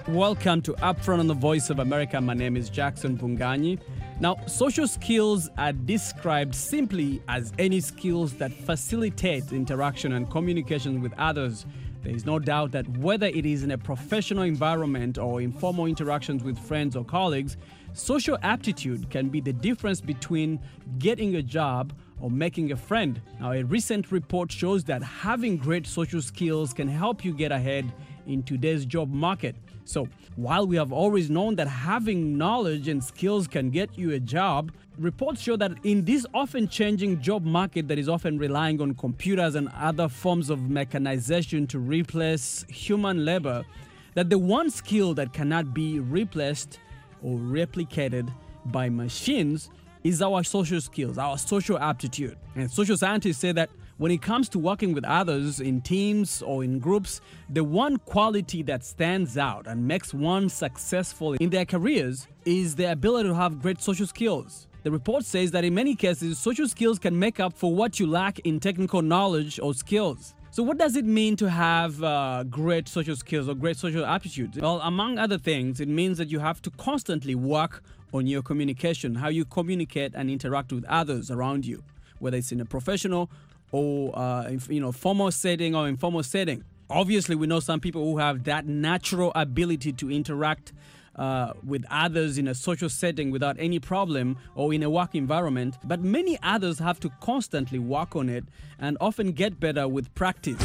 Welcome to Upfront on the Voice of America. My name is Jackson Vunganyi. Now, social skills are described simply as any skills that facilitate interaction and communication with others. There is no doubt that whether it is in a professional environment or informal interactions with friends or colleagues, social aptitude can be the difference between getting a job or making a friend. Now, a recent report shows that having great social skills can help you get ahead in today's job market. So, while we have always known that having knowledge and skills can get you a job, reports show that in this often changing job market that is often relying on computers and other forms of mechanization to replace human labor, that the one skill that cannot be replaced or replicated by machines is our social skills, our social aptitude. And social scientists say that when it comes to working with others in teams or in groups, the one quality that stands out and makes one successful in their careers is the ability to have great social skills. The report says that in many cases, social skills can make up for what you lack in technical knowledge or skills. So what does it mean to have great social skills or great social aptitude? Well, among other things, it means that you have to constantly work on your communication, how you communicate and interact with others around you, whether it's in a professional or formal setting or informal setting. Obviously, we know some people who have that natural ability to interact with others in a social setting without any problem or in a work environment, but many others have to constantly work on it and often get better with practice.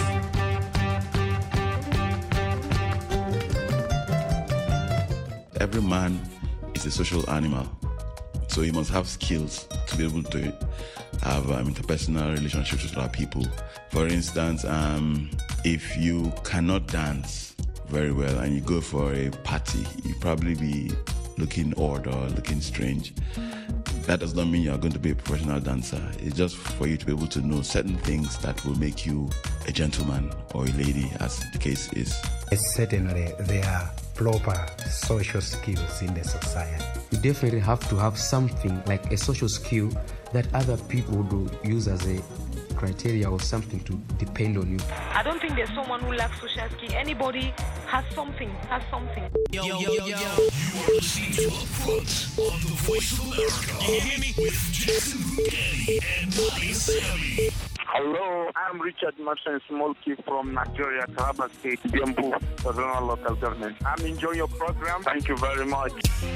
Every man is a social animal, so he must have skills to be able to have interpersonal relationships with other people. For instance, if you cannot dance very well and you go for a party, you probably be looking odd or looking strange. That does not mean you are going to be a professional dancer. It's just for you to be able to know certain things that will make you a gentleman or a lady, as the case is. Certainly, there are proper social skills in the society. You definitely have to have something like a social skill that other people do use as a criteria or something to depend on you. I don't think there's someone who lacks social skill. Anybody has something. Yo. You are listening to Upfront on the Voice of America. You hear me? With Jackson Vunganyi and Molly Sammy. Hello, I'm Richard Martin Smolky from Nigeria, Taraba State, Biambu, Regional Local Government. I'm enjoying your program. Thank you very much.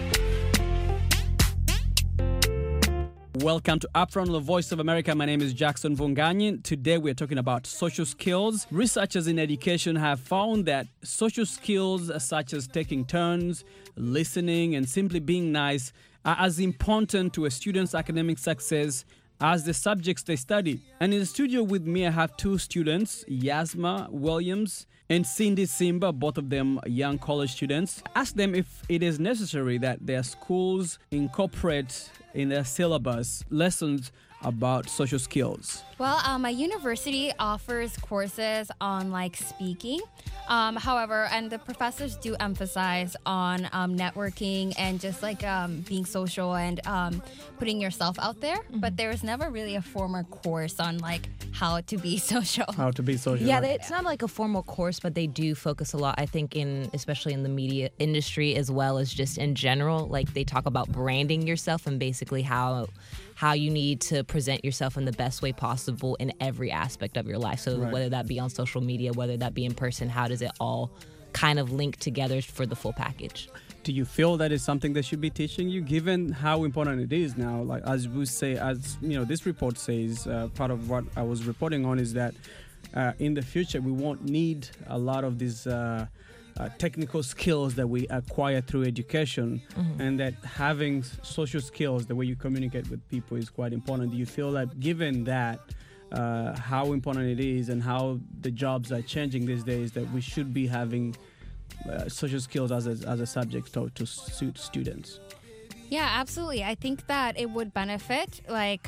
Welcome to Upfront on the Voice of America. My name is Jackson Vunganyi. Today we're talking about social skills. Researchers in education have found that social skills such as taking turns, listening, and simply being nice are as important to a student's academic success as the subjects they study. And in the studio with me, I have two students, Yasma Williams and Cindy Simba, both of them young college students. Ask them if it is necessary that their schools incorporate in their syllabus lessons about social skills. Well, my university offers courses on speaking. However, and the professors do emphasize on networking and just being social and putting yourself out there. Mm-hmm. But there's never really a formal course on how to be social. How to be social. Yeah, it's not like a formal course, but they do focus a lot, I think, especially in the media industry as well as just in general. They talk about branding yourself and basically how you need to present yourself in the best way possible in every aspect of your life. So whether that be on social media, whether that be in person, how does it all kind of link together for the full package? Do you feel that is something they should be teaching you, given how important it is now? As this report says, part of what I was reporting on is that in the future we won't need a lot of these technical skills that we acquire through education, and that having social skills, the way you communicate with people, is quite important. Do you feel that, given that, how important it is and how the jobs are changing these days, that we should be having social skills as a subject to suit students? Yeah, absolutely. I think that it would benefit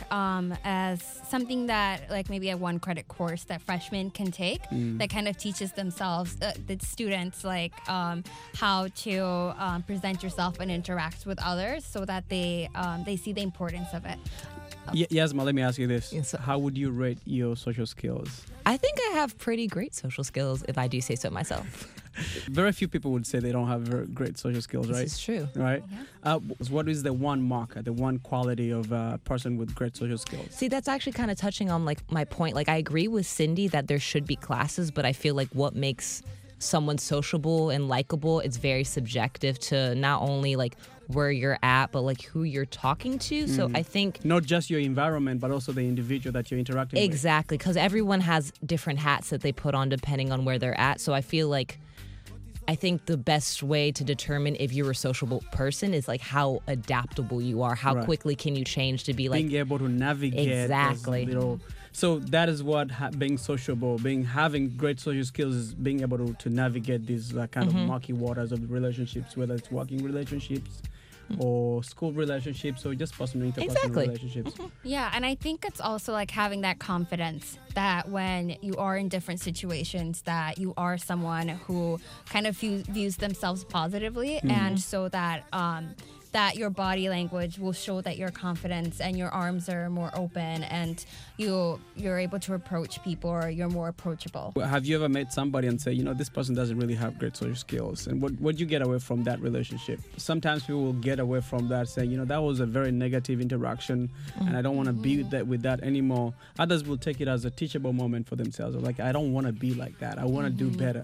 as something that maybe a 1-credit course that freshmen can take that kind of teaches themselves, the students, how to present yourself and interact with others so that they see the importance of it. Yasma, let me ask you this. Yes, how would you rate your social skills? I think I have pretty great social skills, if I do say so myself. Very few people would say they don't have very great social skills, right? This is true. Right? What is the one marker, the one quality of a person with great social skills? See, that's actually kind of touching on like my point. Like I agree with Cindy that there should be classes, but I feel like what makes someone sociable and likable, it's very subjective to not only like where you're at, but like who you're talking to. So I think not just your environment, but also the individual that you're interacting with. Exactly, because everyone has different hats that they put on depending on where they're at. So I feel like I think the best way to determine if you're a sociable person is like how adaptable you are. How quickly can you change to be like being able to navigate. Exactly. So that is what being sociable, having great social skills is being able to navigate these kind of murky waters of relationships, whether it's working relationships or school relationships or just personal interpersonal relationships. Yeah, and I think it's also like having that confidence that when you are in different situations that you are someone who kind of views themselves positively, and so that that your body language will show that your confidence and your arms are more open and you're able to approach people, or you're more approachable. Have you ever met somebody and say, this person doesn't really have great social skills? And what do you get away from that relationship? Sometimes people will get away from that saying, that was a very negative interaction and I don't want to be with that anymore. Others will take it as a teachable moment for themselves. Like, I don't want to be like that. I want to do better.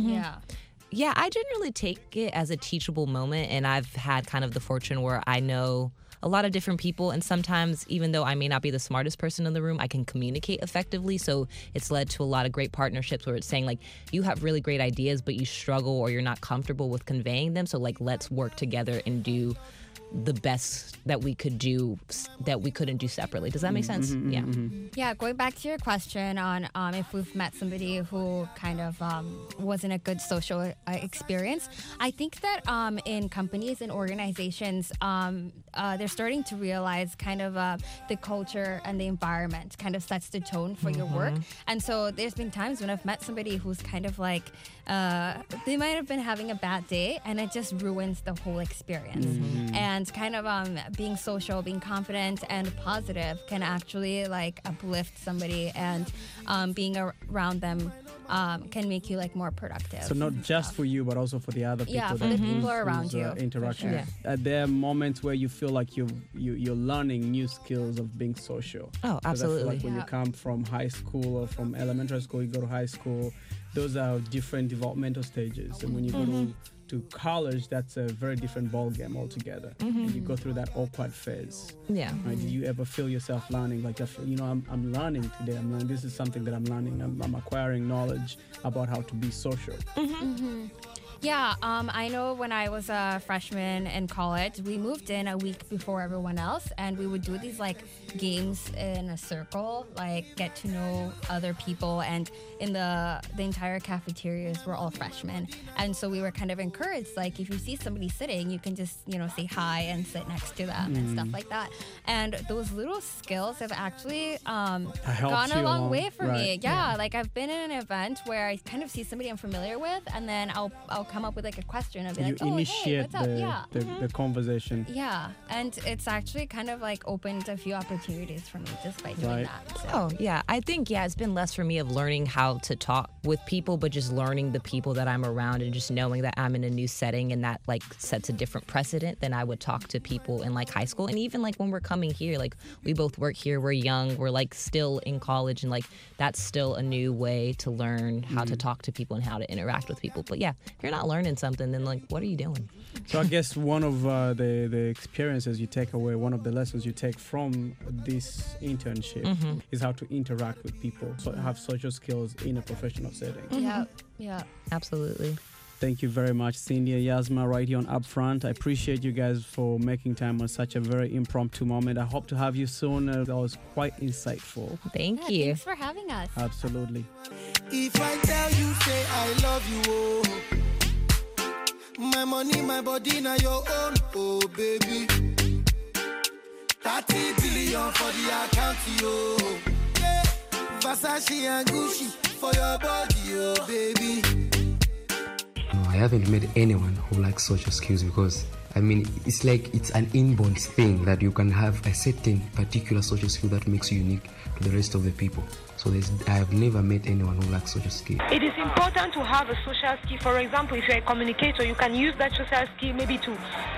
Yeah, I generally take it as a teachable moment, and I've had kind of the fortune where I know a lot of different people, and sometimes even though I may not be the smartest person in the room, I can communicate effectively. So it's led to a lot of great partnerships where it's saying like, you have really great ideas, but you struggle or you're not comfortable with conveying them. So like, let's work together and do the best that we could do that we couldn't do separately. Does that make sense? Yeah, going back to your question on if we've met somebody who kind of wasn't a good social experience, I think that in companies and organizations, they're starting to realize kind of the culture and the environment kind of sets the tone for your work. And so there's been times when I've met somebody who's kind of like, they might have been having a bad day and it just ruins the whole experience. And kind of being social, being confident and positive can actually like uplift somebody, and being around them can make you like more productive. So not just for you, but also for the other people. Yeah, for the people around you. Interaction. Sure. Are there moments where you feel like you're learning new skills of being social? Oh, absolutely. Like when you come from high school or from elementary school, you go to high school, those are different developmental stages. And when you go to college, that's a very different ball game altogether. And you go through that awkward phase. Yeah. Right? Do you ever feel yourself learning? Like, I'm learning today. I'm learning. This is something that I'm learning. I'm acquiring knowledge about how to be social. Yeah, I know when I was a freshman in college, we moved in a week before everyone else, and we would do these like games in a circle, like get to know other people, and in the entire cafeterias were all freshmen, and so we were kind of encouraged, like if you see somebody sitting, you can just say hi and sit next to them and stuff like that. And those little skills have actually gone a long way for me. Yeah, like I've been in an event where I kind of see somebody I'm familiar with, and then I'll come up with like a question and be like, initiate hey, what's up? the conversation. Yeah, and it's actually kind of like opened a few opportunities for me just by doing that. So. Oh, yeah. I think, it's been less for me of learning how to talk with people, but just learning the people that I'm around and just knowing that I'm in a new setting, and that like sets a different precedent than I would talk to people in like high school. And even like when we're coming here, like we both work here, we're young, we're like still in college, and like that's still a new way to learn how to talk to people and how to interact with people. But yeah, if you're not learning something, then like what are you doing? So I guess one of the experiences you take away, one of the lessons you take from this internship is how to interact with people, so have social skills in a professional setting. Yeah, absolutely. Thank you very much, Cindy and Yasma, right here on Upfront. I appreciate you guys for making time on such a very impromptu moment. I hope to have you soon. That was quite insightful. Thank you. Thanks for having us. Absolutely. If I tell you, say I love you, oh. My money, my body, now your own, oh baby. 30 billion for the account, yo. Yeah. Versace and Gucci for your body, oh baby. No, I haven't met anyone who likes social skills, because I mean, it's like it's an inborn thing that you can have a certain particular social skill that makes you unique to the rest of the people. So I have never met anyone who lacks social skill. It is important to have a social skill. For example, if you're a communicator, you can use that social skill maybe to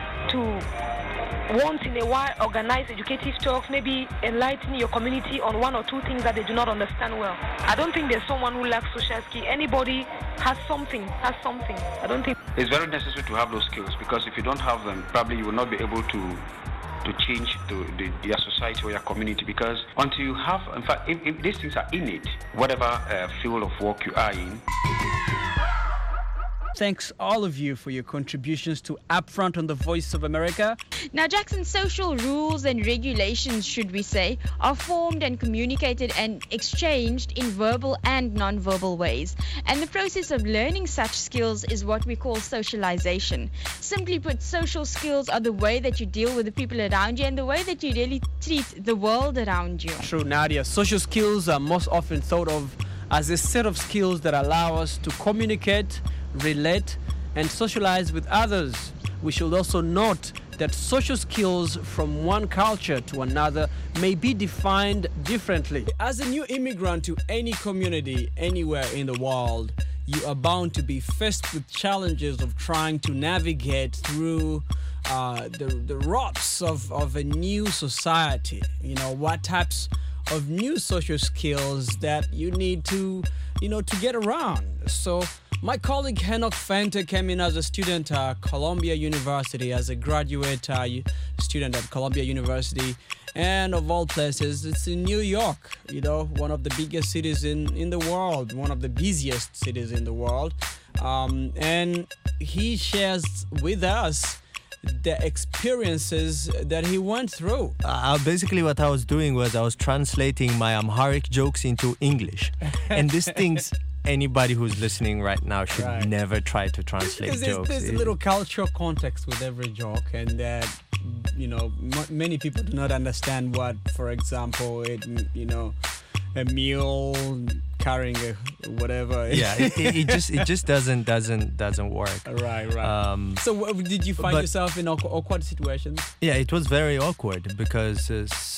once in a while organize educative talks, maybe enlighten your community on one or two things that they do not understand well. I don't think there's someone who lacks social skill. Anybody has something. I don't think it's very necessary to have those skills, because if you don't have them, probably you will not be able to change your society or your community, because until you have, in fact, if these things are innate, whatever field of work you are in. Thanks all of you for your contributions to Upfront on the Voice of America. Now, Jackson, social rules and regulations, should we say, are formed and communicated and exchanged in verbal and non-verbal ways. And the process of learning such skills is what we call socialization. Simply put, social skills are the way that you deal with the people around you and the way that you really treat the world around you. True, Nadia. Social skills are most often thought of as a set of skills that allow us to communicate, relate, and socialize with others. We should also note that social skills from one culture to another may be defined differently. As a new immigrant to any community anywhere in the world, you are bound to be faced with challenges of trying to navigate through the ropes of a new society. You know, what types of new social skills that you need to get around. So my colleague Henok Fente came in as a student at Columbia University, as a graduate student at Columbia University, and of all places, it's in New York, one of the biggest cities in the world, one of the busiest cities in the world, and he shares with us the experiences that he went through. Basically what I was doing was I was translating my Amharic jokes into English. And these things, anybody who's listening right now should never try to translate jokes. There's a little cultural context with every joke, and that, many people do not understand what, for example, a mule carrying a whatever. Yeah, it just doesn't work. Right. So did you find yourself in awkward situations? Yeah, it was very awkward because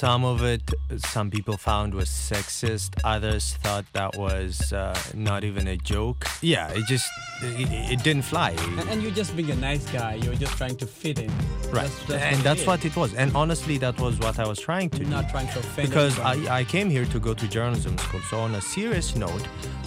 some people found was sexist. Others thought that was not even a joke. Yeah, it didn't fly. And you're just being a nice guy. You're just trying to fit in. Right. That's what it was. And honestly, that was what I was trying to do. Not trying to offend because anybody. I came here to go to journalism school. So on a serious note,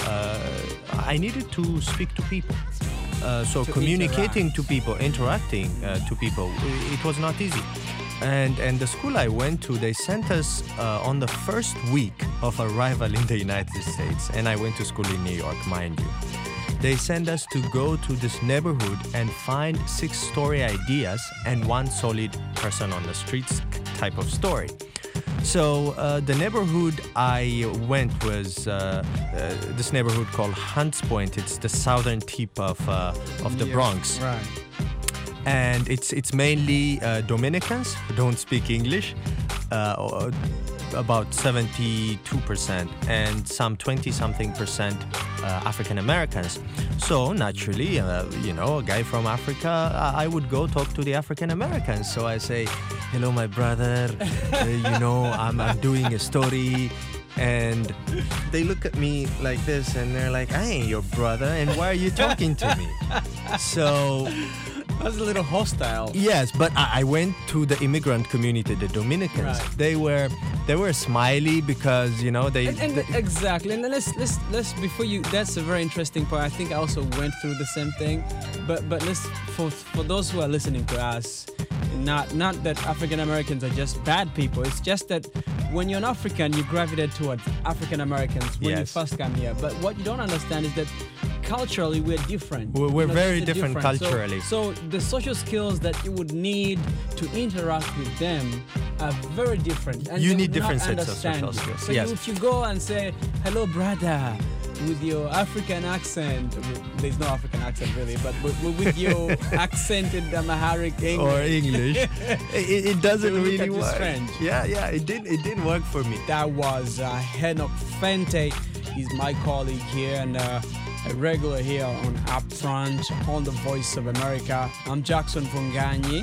I needed to speak to people. So communicating to people, interacting to people, it was not easy. And the school I went to, they sent us on the first week of arrival in the United States. And I went to school in New York, mind you. They sent us to go to this neighborhood and find 6 story ideas and one solid person on the streets type of story. So the neighborhood I went was this neighborhood called Hunts Point. It's the southern tip of the Bronx. Right. And it's mainly Dominicans who don't speak English, about 72%, and some 20-something% African Americans. So naturally, a guy from Africa, I would go talk to the African Americans. So I say, "Hello, my brother. I'm doing a story." And they look at me like this, and they're like, "I ain't your brother, and why are you talking to me?" So that's a little hostile. Yes, but I went to the immigrant community, the Dominicans. Right. They were smiley because they exactly. And let's before you. That's a very interesting point. I think I also went through the same thing. But let's for those who are listening to us, not that African Americans are just bad people. It's just that when you're an African, you gravitate towards African Americans when you first come here. But what you don't understand is that culturally we're different. We're very different culturally. So the social skills that you would need to interact with them are very different. And you need different sets of social skills. So if you go and say, "Hello, brother," with your African accent, there's no African accent really, but with your accented Amharic English. Or English, it doesn't really work. Strange. Yeah, it didn't work for me. That was Henok Fente. He's my colleague here and a regular here on Upfront on the Voice of America. I'm Jackson Vunganyi.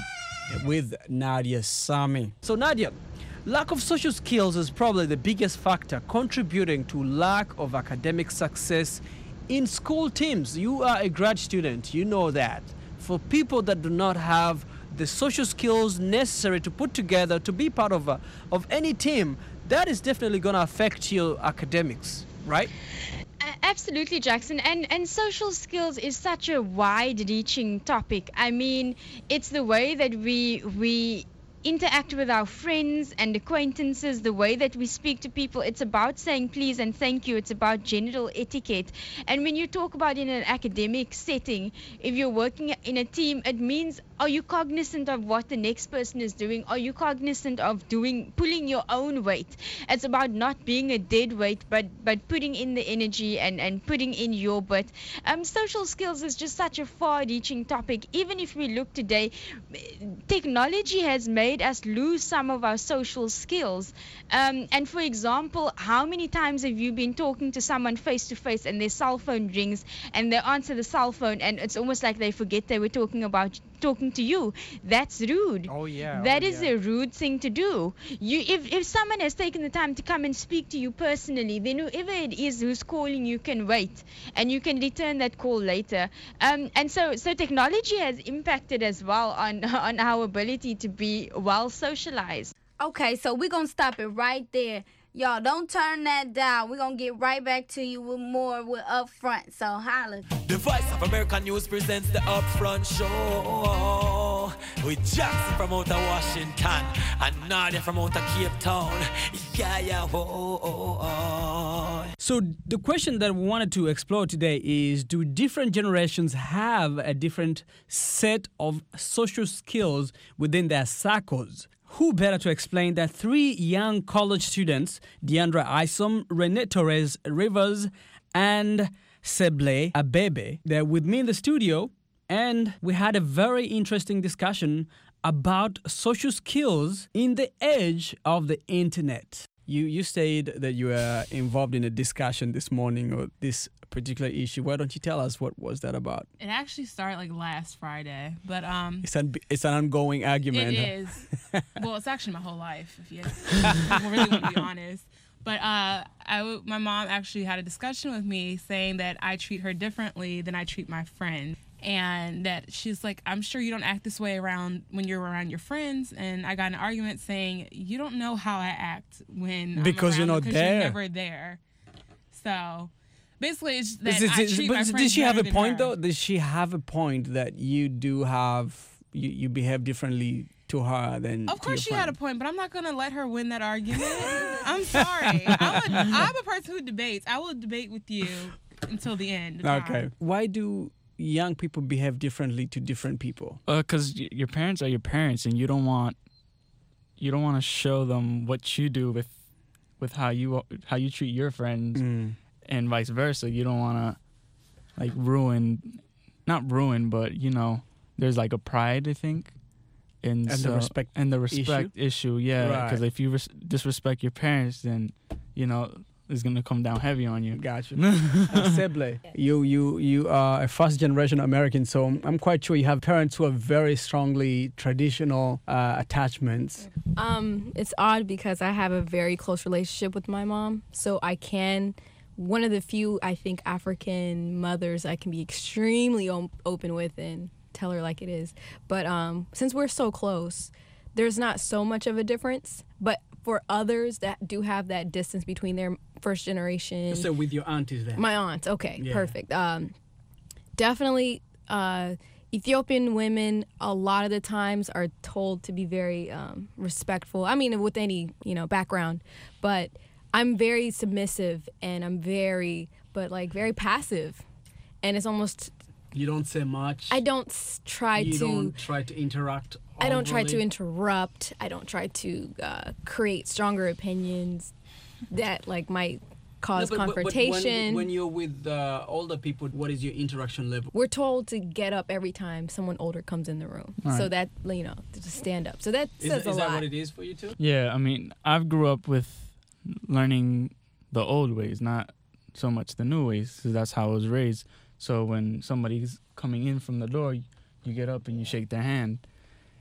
with Nadia Sami. So Nadia, lack of social skills is probably the biggest factor contributing to lack of academic success in school teams. You are a grad student, you know that. For people that do not have the social skills necessary to put together to be part of any team, that is definitely going to affect your academics, right? Absolutely, Jackson. And social skills is such a wide-reaching topic. I mean, it's the way that we interact with our friends and acquaintances, the way that we speak to people. It's about saying please and thank you. It's about general etiquette. And when you talk about in an academic setting, if you're working in a team, it means, are you cognizant of what the next person is doing? Are you cognizant of pulling your own weight? It's about not being a dead weight, but putting in the energy and putting in your bit. Social skills is just such a far-reaching topic. Even if we look today, technology has made us lose some of our social skills. And for example, how many times have you been talking to someone face to face and their cell phone rings and they answer the cell phone and it's almost like they forget they were talking to you? That's rude. Oh yeah. That is a rude thing to do. If someone has taken the time to come and speak to you personally, then whoever it is who's calling you can wait and you can return that call later. And so technology has impacted as well on our ability to be well socialized. Okay, so we're going to stop it right there. Y'all, don't turn that down. We're going to get right back to you with more with Upfront. So holla. The Voice of American News presents the Upfront Show with Jackson from out of Washington and Nadia from out of Cape Town. So the question that we wanted to explore today is, do different generations have a different set of social skills within their circles? Who better to explain that three young college students, Deandra Isom, Renee Torres Rivers, and Seble Abebe, they're with me in the studio, and we had a very interesting discussion about social skills in the age of the internet. You said that you were involved in a discussion this morning on this particular issue. Why don't you tell us what was that about? It actually started like last Friday, but it's an ongoing argument. It is. Well, it's actually my whole life, if you really want to be honest. But my mom actually had a discussion with me saying that I treat her differently than I treat my friend. And that she's like, I'm sure you don't act this way when you're around your friends. And I got in an argument saying, you don't know how I act when because I'm around, you're not because there. You're never there. So basically, it's that I treat my friends did she have a better point than her. though? Does she have a point that you do have you behave differently to her than? Of to course, she your had a friend? point, but I'm not gonna let her win that argument. I'm sorry. I'm a person who debates. I will debate with you until the end. Okay. Why do young people behave differently to different people? Because your parents are your parents, and you don't want to show them what you do with how you treat your friends, and vice versa. You don't want to like not ruin, but there's like a pride, I think, and the respect issue. Yeah, because if you disrespect your parents, then it's gonna come down heavy on you. Gotcha. Seble, you are a first generation American, so I'm quite sure you have parents who are very strongly traditional attachments. It's odd because I have a very close relationship with my mom, so I can. One of the few, I think, African mothers I can be extremely open with and tell her like it is. But since we're so close, there's not so much of a difference. But for others that do have that distance between their first generation. So with your aunties then? My aunts, okay, Yeah. perfect. Definitely Ethiopian women a lot of the times are told to be very respectful. I mean, with any, background. But I'm very submissive and I'm very passive. And it's almost... You don't say much. I don't try You to... don't try to interact. I don't try to overly? interrupt. I don't try to create stronger opinions that might cause No, but confrontation. when you're with older people, what is your interaction level? We're told to get up every time someone older comes in the room. Right. So that, to stand up. So that says a Is lot. that what it is for you too? Yeah, I mean, I've grew up with learning the old ways, not so much the new ways, because that's how I was raised. So when somebody's coming in from the door, you get up and you shake their hand.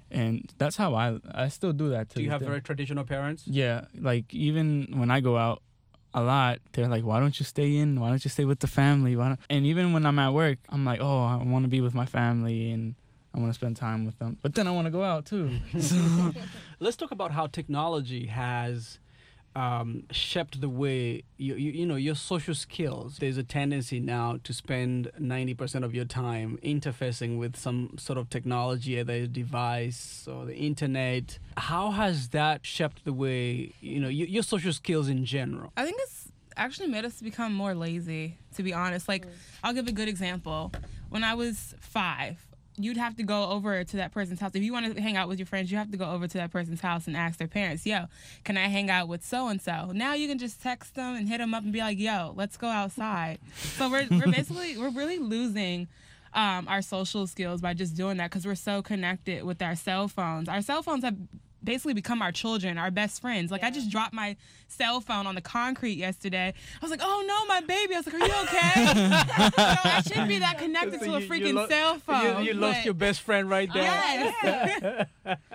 And that's how I still do that. Do you have very traditional parents? Yeah, like even when I go out a lot, they're like, why don't you stay in? Why don't you stay with the family? And even when I'm at work, I'm like, oh, I want to be with my family and I want to spend time with them. But then I want to go out too. Let's talk about how technology has shaped the way your social skills. There's a tendency now to spend 90% of your time interfacing with some sort of technology, either a device or the internet. How has that shaped the way your social skills in general? I think it's actually made us become more lazy, to be honest. Like, I'll give a good example. When I was 5, you'd have to go over to that person's house. If you want to hang out with your friends, you have to go over to that person's house and ask their parents, yo, can I hang out with so-and-so? Now you can just text them and hit them up and be like, yo, let's go outside. So we're really losing our social skills by just doing that because we're so connected with our cell phones. Our cell phones have basically become our children, our best friends. Like, I just dropped my cell phone on the concrete yesterday. I was like, oh no, my baby. I was like, are you okay? I shouldn't be that connected to a freaking cell phone. You lost your best friend right there. Yes.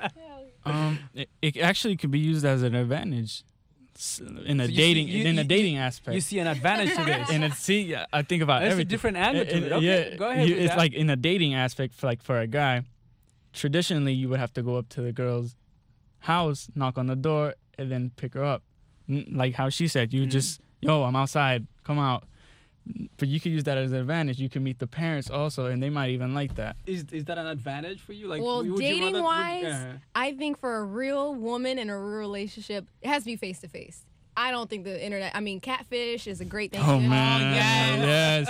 It actually could be used as an advantage in a dating aspect. You see an advantage to this. And I think about That's everything. a different angle to it. Okay, yeah, go ahead. with it's that. like in a dating aspect, for a guy, traditionally you would have to go up to the girl's house, knock on the door, and then pick her up. Like how she said, you just, yo, I'm outside, come out. But you could use that as an advantage. You can meet the parents also, and they might even like that. Is that an advantage for you? Like, well, would you rather- dating-wise, I think for a real woman in a real relationship, it has to be face-to-face. I don't think the internet, catfish is a great thing. Oh, man. Yes.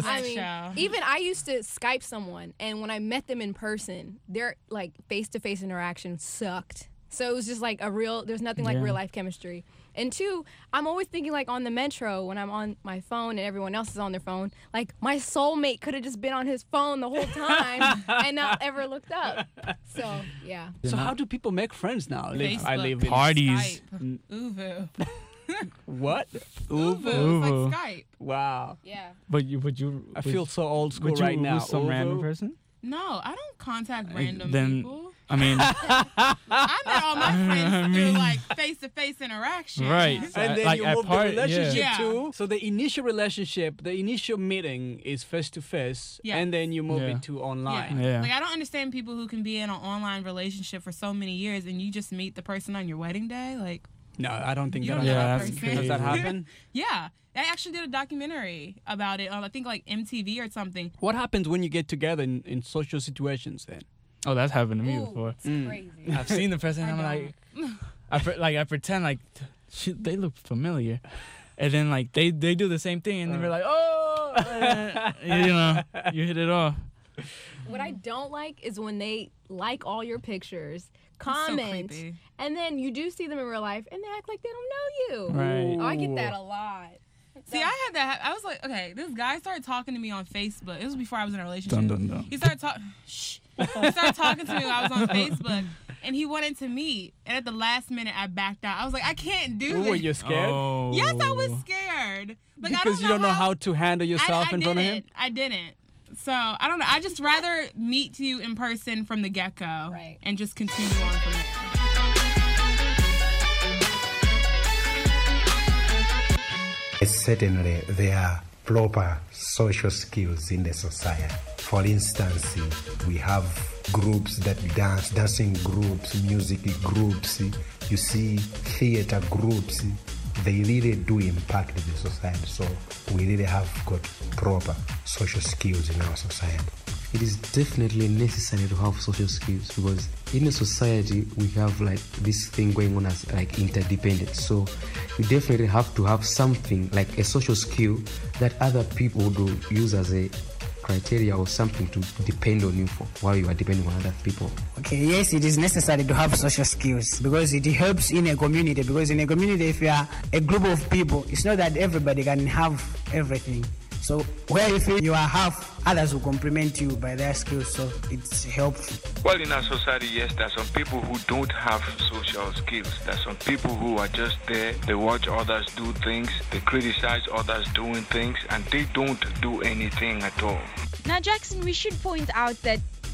Even I used to Skype someone, and when I met them in person, their like face-to-face interaction sucked. So it was just like there's nothing like real life chemistry. And 2, I'm always thinking like on the metro when I'm on my phone and everyone else is on their phone, like my soulmate could have just been on his phone the whole time and not ever looked up. So, yeah. So how do people make friends now? I live in parties. Uvu. What? Uvu. It's like Skype. Wow. Yeah. But you I feel so old school right now. With some random person? No, I don't contact random people. I mean, I met all my friends through like face-to-face interaction. Right. And then like you move the relationship Yeah. too. So the initial relationship, the initial meeting is face-to-face, Yes. and then you move it to online. Yeah. Like, I don't understand people who can be in an online relationship for so many years and you just meet the person on your wedding day. Like, No, I don't think You that don't know that happens. person. Does that happen? yeah. I actually did a documentary about it on, I think, like MTV or something. What happens when you get together in social situations then? Oh, that's happened to me Ooh, before. it's crazy. I've seen the person, and I'm like, I pretend like they look familiar, and then like they do the same thing, and they're like, oh, you hit it off. What I don't like is when they like all your pictures, That's so comment, creepy. and then you do see them in real life, and they act like they don't know you. Right. Oh, I get that a lot. See, I had that. I was like, okay, this guy started talking to me on Facebook. It was before I was in a relationship. Dun, dun, dun. He started talking. He started talking to me when I was on Facebook, and he wanted to meet. And at the last minute, I backed out. I was like, I can't do this. Were you scared? Oh. Yes, I was scared. Like, Because you don't know how to handle yourself in front of him? I didn't. So, I don't know. I just rather meet you in person from the get-go and just continue on from there. Certainly, there are proper social skills in the society. For instance, we have groups that dance, dancing groups, music groups, you see theater groups. They really do impact the society. So we really have got proper social skills in our society. It is definitely necessary to have social skills because in a society we have like this thing going on as like interdependence. So you definitely have to have something like a social skill that other people do use as a criteria or something to depend on you for while you are depending on other people. Okay, yes, it is necessary to have social skills because it helps in a community. Because in a community, if you are a group of people, it's not that everybody can have everything. So where you feel you are half, others will complement you by their skills, so it's helpful. Well, in our society, yes, there are some people who don't have social skills. There are some people who are just there, they watch others do things, they criticize others doing things, and they don't do anything at all. Now, Jackson, we should point out that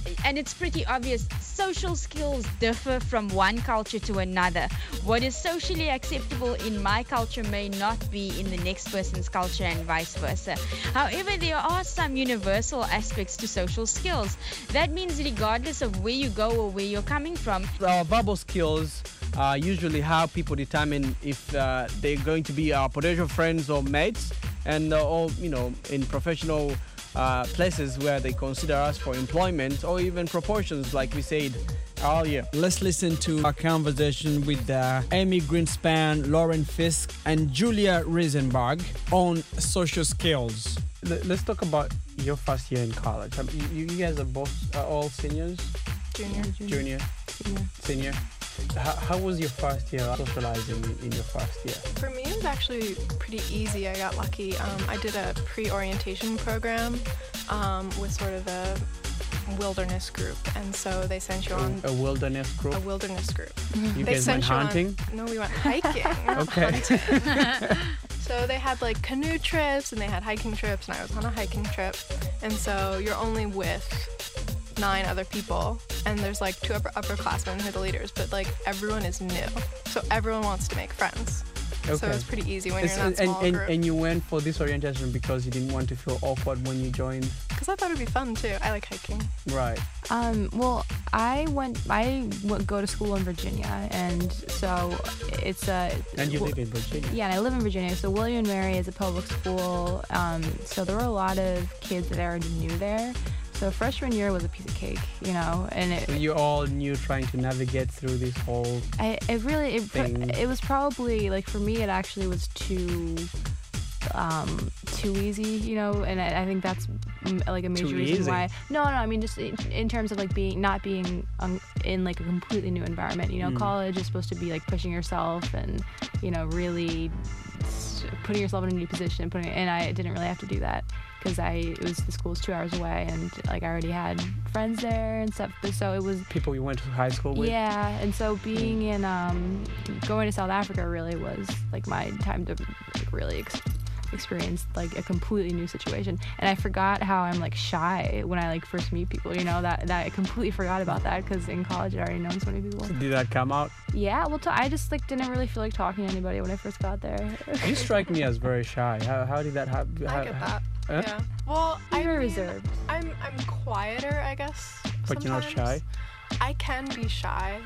and it's pretty obvious, social skills differ from one culture to another. What is socially acceptable in my culture may not be in the next person's culture and vice versa. However, there are some universal aspects to social skills. That means regardless of where you go or where you're coming from. Our verbal skills are usually how people determine if they're going to be our potential friends or mates, and or in professional places where they consider us for employment, or even proportions like we said earlier. Let's listen to our conversation with Amy Greenspan, Lauren Fisk, and Julia Reisenberg on social skills. Let's talk about your first year in college. You guys are both all seniors? Junior. Senior. How was your first year socializing in your first year? For me, it was actually pretty easy. I got lucky. I did a pre-orientation program with sort of a wilderness group, and so they sent you on a wilderness group. A wilderness group. You guys went hunting? No, we went hiking. Okay. So they had like canoe trips and they had hiking trips, and I was on a hiking trip, and so you're only with 9 other people, and there's like 2 upperclassmen who are the leaders, but like everyone is new, so everyone wants to make friends. Okay. So it's pretty easy when you're in that small group. And you went for this orientation because you didn't want to feel awkward when you joined? Because I thought it'd be fun too. I like hiking. Right. Well, I go to school in Virginia, and so it's a. And you live in Virginia. Yeah, and I live in Virginia. So William and Mary is a public school. So there were a lot of kids that already knew there. So freshman year was a piece of cake, and so you all knew trying to navigate through this whole it was probably, like, for me, it actually was too easy, and I think that's like a major reason why. No, I mean, just in terms of like not being in like a completely new environment. College is supposed to be like pushing yourself and really putting yourself in a new position, and I didn't really have to do that because the school was 2 hours away, and like I already had friends there and stuff. So it was people you went to high school with. Yeah, and so being in going to South Africa really was like my time to like really experience like a completely new situation. And I forgot how I'm like shy when I like first meet people. That I completely forgot about that because in college I already known so many people. So did that come out? Yeah, well, I just like didn't really feel like talking to anybody when I first got there. You strike me as very shy. How did that happen? I get that. Huh? Yeah. Well, I'm very reserved. I'm quieter, I guess. But you're not shy? I can be shy.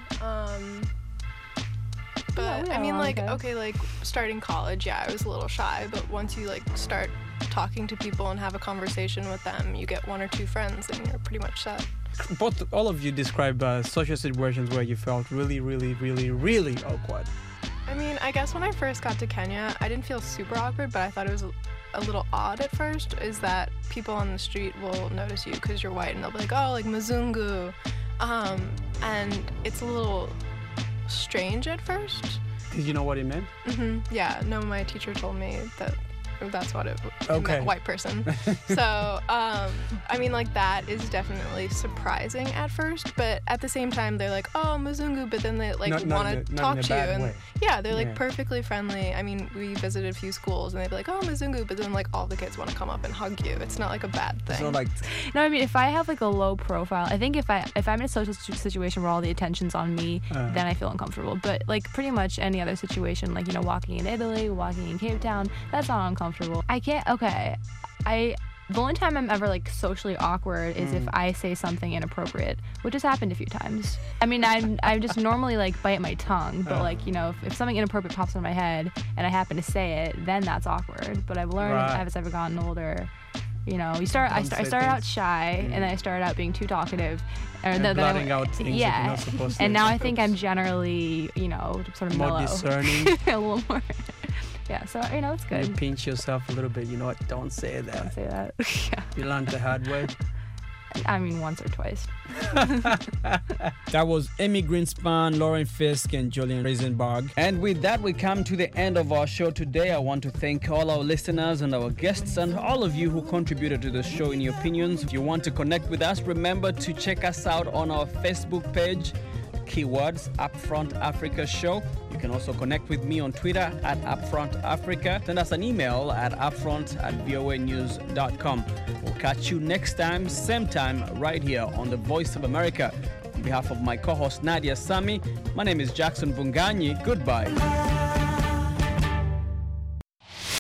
But I mean, like, okay, like starting college, yeah, I was a little shy. But once you like start talking to people and have a conversation with them, you get 1 or 2 friends, and you're pretty much set. All of you describe social situations where you felt really, really, really, really awkward. I mean, I guess when I first got to Kenya, I didn't feel super awkward, but I thought it was a little odd at first, is that people on the street will notice you because you're white, and they'll be like, oh, like Mzungu. And it's a little strange at first. Did you know what it meant? Yeah, no, my teacher told me that's what it okay. meant, white person. So, I mean, like, that is definitely surprising at first, but at the same time, they're like, oh, Mzungu, but then they, like, want to talk to you. And yeah, they're, like, perfectly friendly. I mean, we visited a few schools, and they'd be like, oh, Mzungu, but then, like, all the kids want to come up and hug you. It's not, like, a bad thing. It's not like... No, I mean, if I have, like, a low profile, I think if I'm in a social situation where all the attention's on me, then I feel uncomfortable. But, like, pretty much any other situation, like, walking in Italy, walking in Cape Town, that's not uncomfortable. I can't, okay. The only time I'm ever like socially awkward is if I say something inappropriate, which has happened a few times. I mean, I just normally like bite my tongue, but like, if something inappropriate pops in my head and I happen to say it, then that's awkward. But I've learned as I've gotten older, I started out shy, and then I started out being too talkative, and blotting out things that you're not supposed to. And now I think I'm generally, sort of more mellow. discerning. A little more. Yeah, so it's good. You pinch yourself a little bit. You know what? Don't say that. Don't say that. Yeah. You learned the hard way. I mean, once or twice. That was Amy Greenspan, Lauren Fisk, and Julian Reisenberg. And with that, we come to the end of our show today. I want to thank all our listeners and our guests and all of you who contributed to the show in your opinions. If you want to connect with us, remember to check us out on our Facebook page, keywords Upfront Africa Show. You can also connect with me on Twitter at Upfront Africa. Send us an email at upfront@voanews.com. We'll catch you next time, same time, right here on the Voice of America. On behalf of my co-host Nadia Sami, my name is Jackson Vunganyi. Goodbye.